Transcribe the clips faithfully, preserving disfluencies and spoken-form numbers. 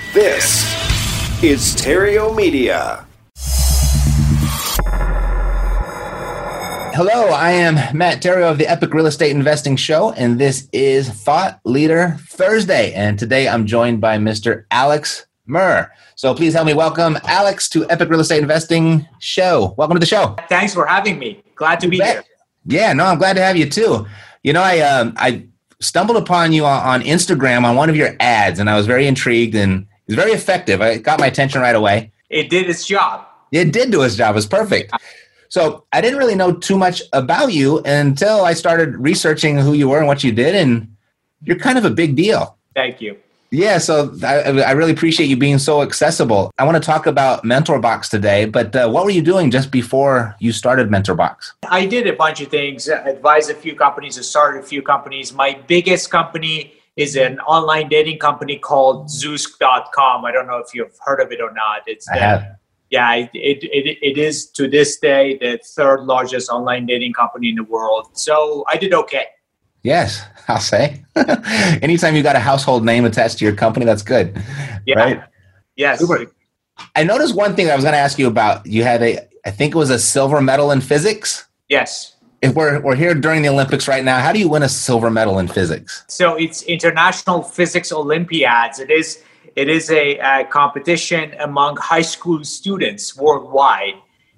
This is Stereo Media. Hello, I am Matt Terrio of the Epic Real Estate Investing Show, and this is Thought Leader Thursday. And today I'm joined by Mister Alex Murr. So please help me welcome Alex to Epic Real Estate Investing Show. Welcome to the show. Thanks for having me. Glad to be here. Yeah, no, I'm glad to have you too. You know, I um, I stumbled upon you on, on Instagram on one of your ads, and I was very intrigued, and it was very effective. It got my attention right away. It did its job. It did do its job. It was perfect. So I didn't really know too much about you until I started researching who you were and what you did, and you're kind of a big deal. Thank you. Yeah, so I, I really appreciate you being so accessible. I want to talk about MentorBox today, but uh, what were you doing just before you started MentorBox? I did a bunch of things, advised a few companies, I started a few companies. My biggest company is an online dating company called Zoosk dot com. I don't know if you've heard of it or not. It's I have. Yeah, it, it, it, it is to this day the third largest online dating company in the world. So I did okay. Yes, I'll say. Anytime you got a household name attached to your company, that's good. Yeah. Right? Yes. Super. I noticed one thing I was going to ask you about. You had a, I think it was a silver medal in physics. Yes. If we're we're here during the Olympics right now, how do you win a silver medal in physics? So it's International Physics Olympiads. It is it is a, a competition among high school students worldwide.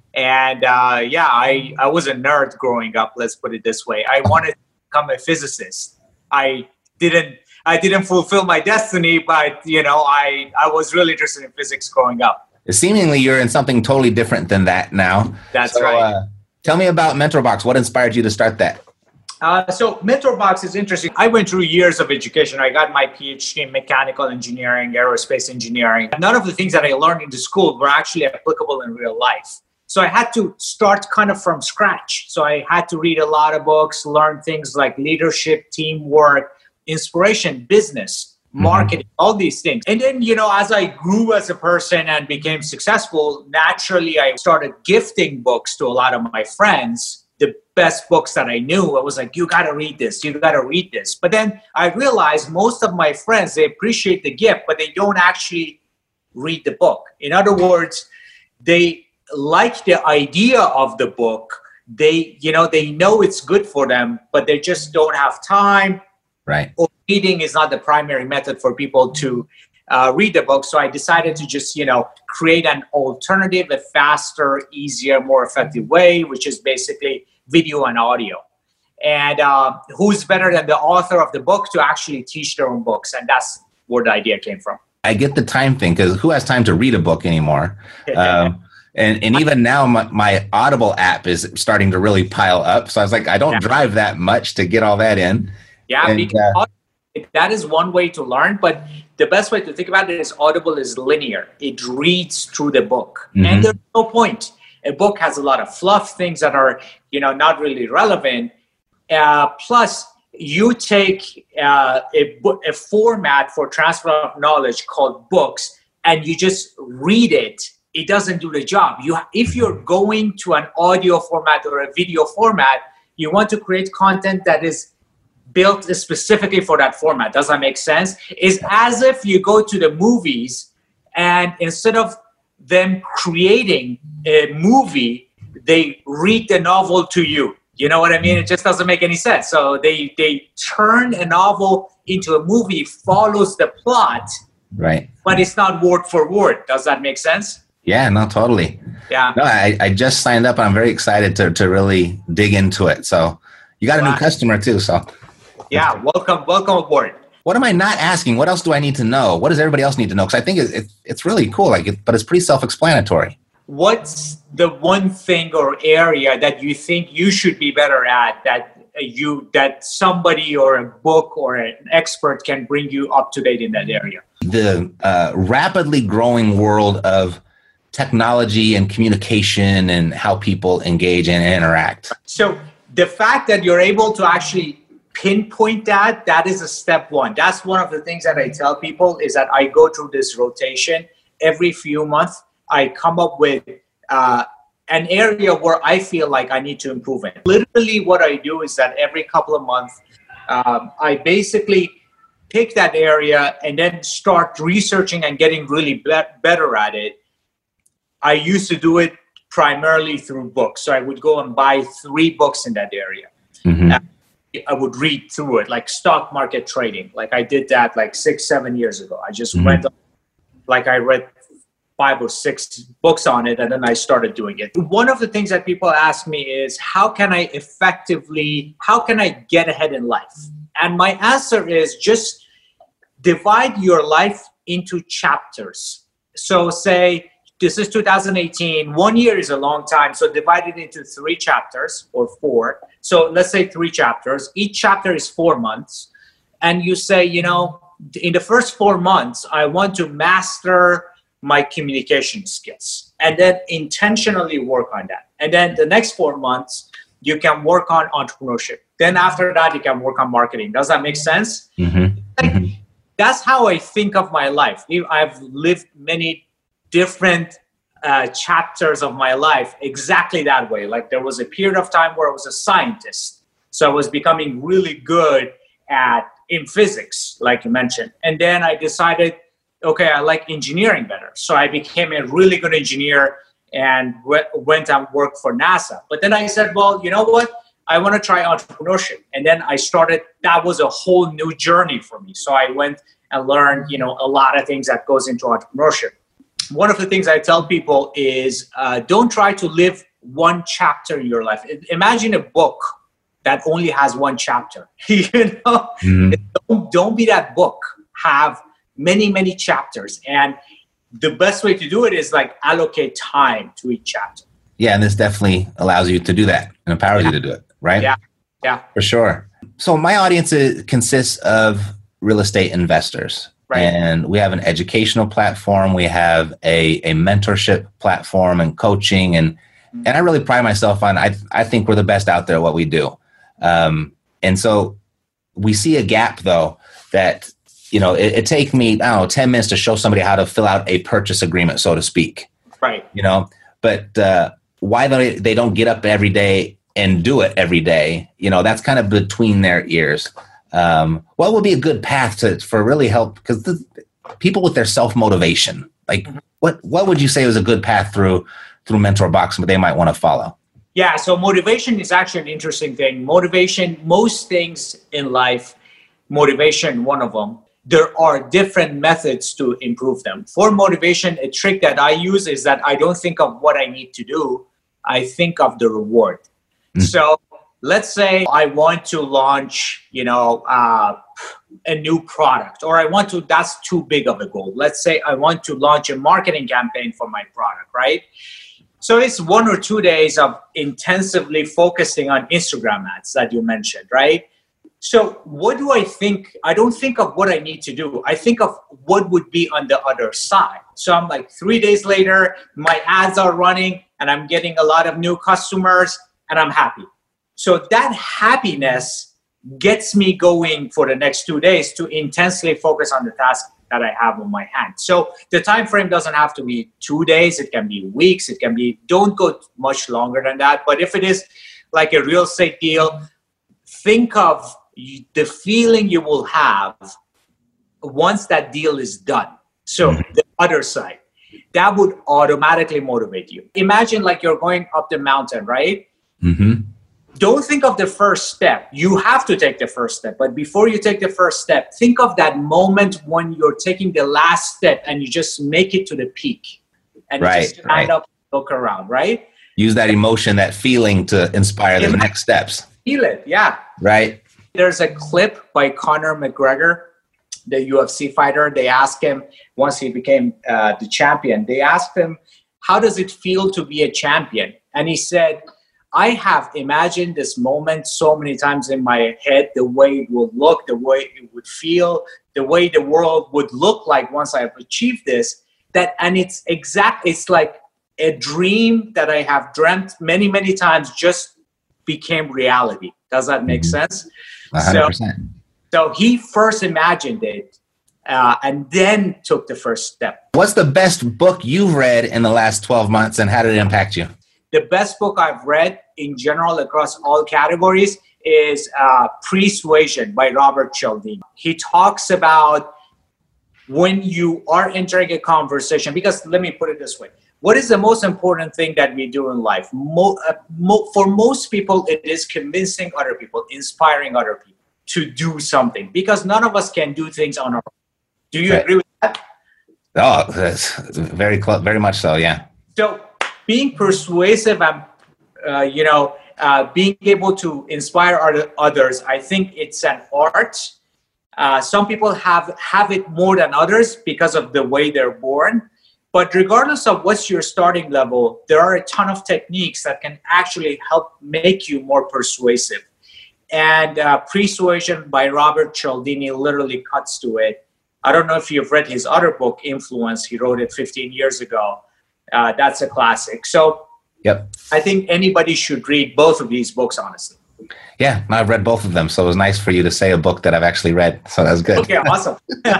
And uh, yeah, I, I was a nerd growing up. Let's put it this way. I wanted to become a physicist. I didn't I didn't fulfill my destiny, but you know, I, I was really interested in physics growing up. Seemingly, you're in something totally different than that now. That's so, right. Uh, tell me about MentorBox. What inspired you to start that? Uh, so MentorBox is interesting. I went through years of education. I got my P H D in mechanical engineering, aerospace engineering. None of the things that I learned in the school were actually applicable in real life. So I had to start kind of from scratch. So I had to read a lot of books, learn things like leadership, teamwork, inspiration, business, marketing, mm-hmm. all these things. And then, you know, as I grew as a person and became successful, naturally I started gifting books to a lot of my friends. The best books that I knew, I was like, you got to read this, you got to read this. But then I realized most of my friends, they appreciate the gift, but they don't actually read the book. In other words, they like the idea of the book. They, you know, they know it's good for them, but they just don't have time. Right. Or reading is not the primary method for people to uh, read the book. So I decided to just, you know, create an alternative, a faster, easier, more effective way, which is basically video and audio. And uh, who's better than the author of the book to actually teach their own books? And that's where the idea came from. I get the time thing, because who has time to read a book anymore? um, and, and even now, my, my Audible app is starting to really pile up. So I was like, I don't yeah. drive that much to get all that in. Yeah, and, because uh, that is one way to learn. But the best way to think about it is Audible is linear. It reads through the book. Mm-hmm. And there's no point. A book has a lot of fluff, things that are, you know, not really relevant. Uh, plus, you take uh, a, a format for transfer of knowledge called books, and you just read it. It doesn't do the job. You, if you're going to an audio format or a video format, you want to create content that is built specifically for that format. Does that make sense? It's as if you go to the movies, and instead of them creating a movie, they read the novel to you. You know what I mean? It just doesn't make any sense. So they they turn a novel into a movie, follows the plot, right? But it's not word for word. Does that make sense? Yeah, no, totally. Yeah. No, I, I just signed up, and I'm very excited to to really dig into it. So you got a wow. new customer too. So yeah, welcome, welcome aboard. What am I not asking? What else do I need to know? What does everybody else need to know? Because I think it, it, it's really cool, like, it, but it's pretty self-explanatory. What's the one thing or area that you think you should be better at, that you that somebody or a book or an expert can bring you up to date in that area? The uh, rapidly growing world of technology and communication and how people engage and interact. So the fact that you're able to actually pinpoint that, that is a step one. That's one of the things that I tell people, is that I go through this rotation every few months. I come up with uh, an area where I feel like I need to improve in. Literally what I do is that every couple of months, um, I basically pick that area and then start researching and getting really be- better at it, I used to do it primarily through books. So I would go and buy three books in that area. Mm-hmm. I would read through it, like stock market trading. Like I did that like six, seven years ago. I just mm-hmm. went, like I read five or six books on it, and then I started doing it. One of the things that people ask me is, how can I effectively, how can I get ahead in life? And my answer is just divide your life into chapters. So say, this is two thousand eighteen. One year is a long time. So divide it into three chapters or four. So let's say three chapters. Each chapter is four months. And you say, you know, in the first four months, I want to master my communication skills and then intentionally work on that. And then the next four months, you can work on entrepreneurship. Then after that, you can work on marketing. Does that make sense? Mm-hmm. Like, mm-hmm. That's how I think of my life. I've lived many different uh, chapters of my life exactly that way. Like there was a period of time where I was a scientist. So I was becoming really good at in physics, like you mentioned. And then I decided, okay, I like engineering better. So I became a really good engineer and w- went and worked for NASA. But then I said, well, you know what? I want to try entrepreneurship. And then I started, that was a whole new journey for me. So I went and learned, you know, a lot of things that goes into entrepreneurship. One of the things I tell people is uh, don't try to live one chapter in your life. Imagine a book that only has one chapter. you know, mm-hmm. don't, don't be that book. Have many, many chapters. And the best way to do it is like allocate time to each chapter. Yeah, and this definitely allows you to do that and empowers yeah. you to do it, right? Yeah, yeah. For sure. So my audience is, consists of real estate investors. Right. And we have an educational platform. We have a, a mentorship platform and coaching. And mm-hmm. and I really pride myself on, I I think we're the best out there at what we do. Um, and so we see a gap, though, that, you know, it, it take me, I don't know, ten minutes to show somebody how to fill out a purchase agreement, so to speak. Right. You know, but uh, why they, they don't get up every day and do it every day, you know, that's kind of between their ears. Um, what would be a good path to for really help? Because the people with their self-motivation, like mm-hmm. what what would you say is a good path through through MentorBox that they might want to follow? Yeah, so motivation is actually an interesting thing. Motivation, most things in life, motivation, one of them. There are different methods to improve them. For motivation, a trick that I use is that I don't think of what I need to do. I think of the reward. Mm-hmm. So let's say I want to launch, you know, uh, a new product, or I want to, that's too big of a goal. Let's say I want to launch a marketing campaign for my product, right? So it's one or two days of intensively focusing on Instagram ads that you mentioned, right? So what do I think? I don't think of what I need to do. I think of what would be on the other side. So I'm like, three days later, my ads are running and I'm getting a lot of new customers and I'm happy. So that happiness gets me going for the next two days to intensely focus on the task that I have on my hand. So the time frame doesn't have to be two days. It can be weeks. It can be, don't go much longer than that. But if it is like a real estate deal, think of the feeling you will have once that deal is done. So the other side, that would automatically motivate you. Imagine like you're going up the mountain, right? Mm-hmm. Don't think of the first step. You have to take the first step. But before you take the first step, think of that moment when you're taking the last step and you just make it to the peak. And right, you just stand right. up, look around, right? Use that emotion, that feeling to inspire the next steps. Feel it, yeah. Right. There's a clip by Conor McGregor, the U F C fighter. They asked him, once he became uh, the champion, they asked him, how does it feel to be a champion? And he said, I have imagined this moment so many times in my head, the way it would look, the way it would feel, the way the world would look like once I've achieved this, that, and it's exact, it's like a dream that I have dreamt many, many times just became reality. Does that make sense? one hundred percent. So, so he first imagined it uh, and then took the first step. What's the best book you've read in the last twelve months and how did it impact you? The best book I've read in general across all categories is uh, Persuasion by Robert Cialdini. He talks about when you are entering a conversation, because let me put it this way. What is the most important thing that we do in life? Mo- uh, mo- for most people, it is convincing other people, inspiring other people to do something, because none of us can do things on our own. Do you right. agree with that? Oh, that's very close, very much so, yeah. So being persuasive and, uh, you know, uh, being able to inspire other, others, I think it's an art. Uh, some people have, have it more than others because of the way they're born. But regardless of what's your starting level, there are a ton of techniques that can actually help make you more persuasive. And uh, Persuasion by Robert Cialdini literally cuts to it. I don't know if you've read his other book, Influence. He wrote it fifteen years ago. Uh, that's a classic. So yep. I think anybody should read both of these books, honestly. Yeah, I've read both of them. So it was nice for you to say a book that I've actually read. So that was good. Okay, awesome.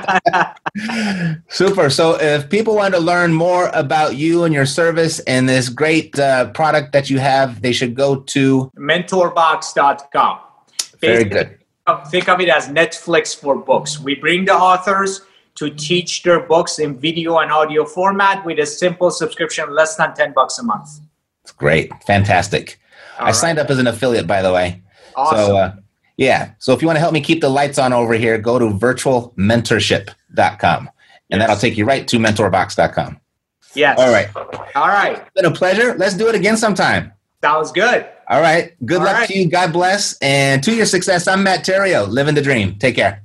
Super. So if people want to learn more about you and your service and this great uh, product that you have, they should go to mentorbox dot com. Very good. Think of it as Netflix for books. We bring the authors to teach their books in video and audio format with a simple subscription, less than ten bucks a month. It's great. Fantastic. All I right. signed up as an affiliate, by the way. Awesome. So, uh, yeah. So if you want to help me keep the lights on over here, go to virtual mentorship dot com, and Yes. that'll take you right to mentorbox dot com. Yes. All right. All right. It's been a pleasure. Let's do it again sometime. Sounds good. All right. Good All luck right. to you. God bless. And to your success, I'm Matt Theriault, living the dream. Take care.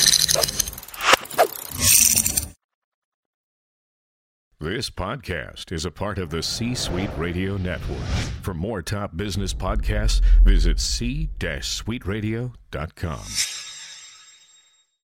This podcast is a part of the C-Suite Radio Network. For more top business podcasts, visit c suite radio dot com.